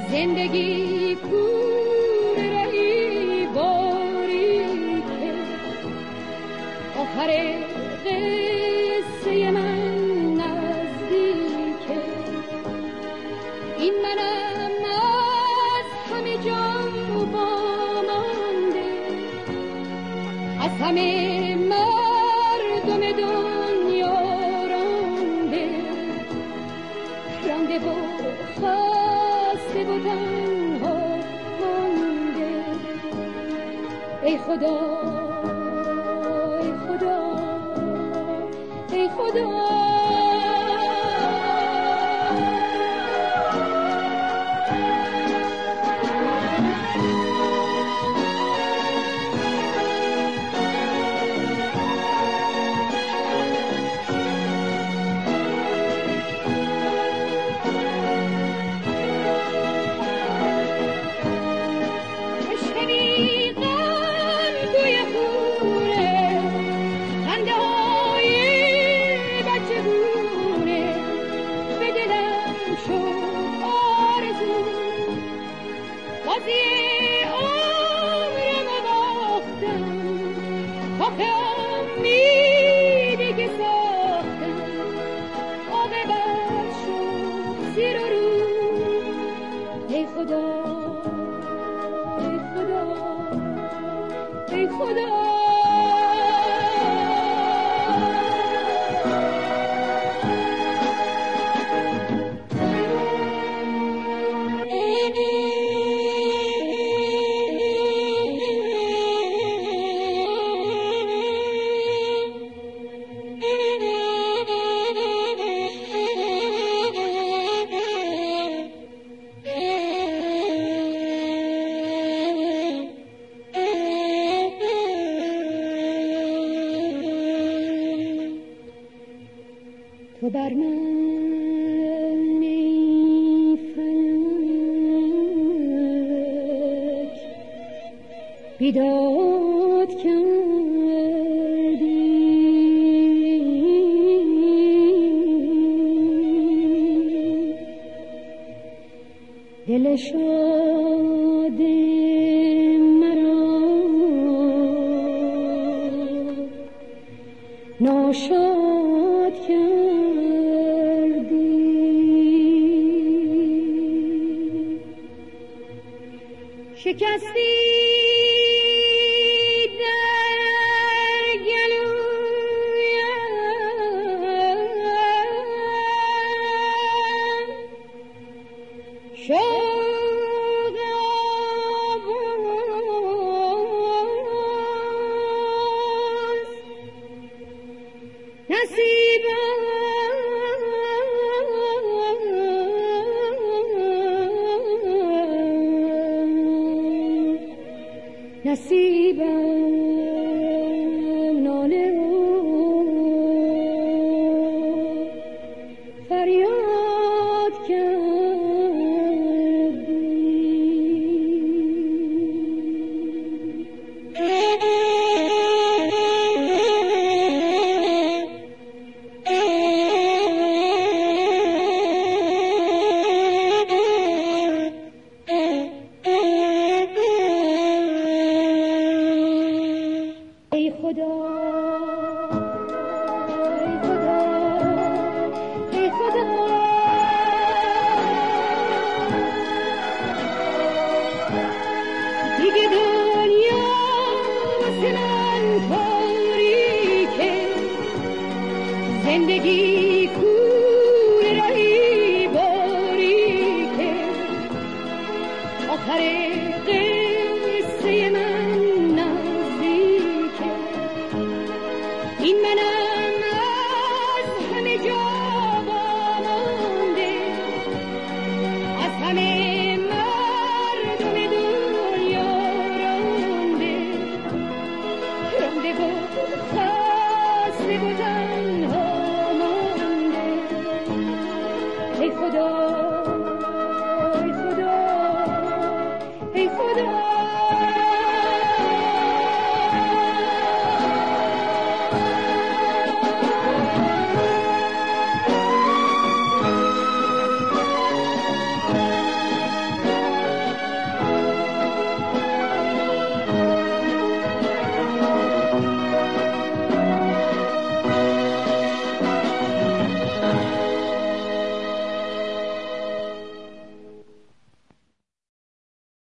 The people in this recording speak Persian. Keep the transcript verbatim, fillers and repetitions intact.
زندگی کور رهی باری که آخر قصه من نزدیکه. این منم از همه جا وامانده، از همه مردم دنیا رانده، رانده و خسته و تنها مانده. ای خدا ای خدا ای خدا تو بر من ای فلک بیداد کردی، دل شاد مرا ناشاد کردی. شکستی در گلویم شوق آواز، نصیبم نصیبم ناله و فریاد کردی. ای خدا ای خدا ای خدا دیگه دنیا واسه من تاریکه، زندگی کور رهی باریکه، آخر قصه من نزدیکه. این منم از همه جا وامانده، از همه مردم دنیا رانده، رانده و خسته و تنها مانده. ای خدا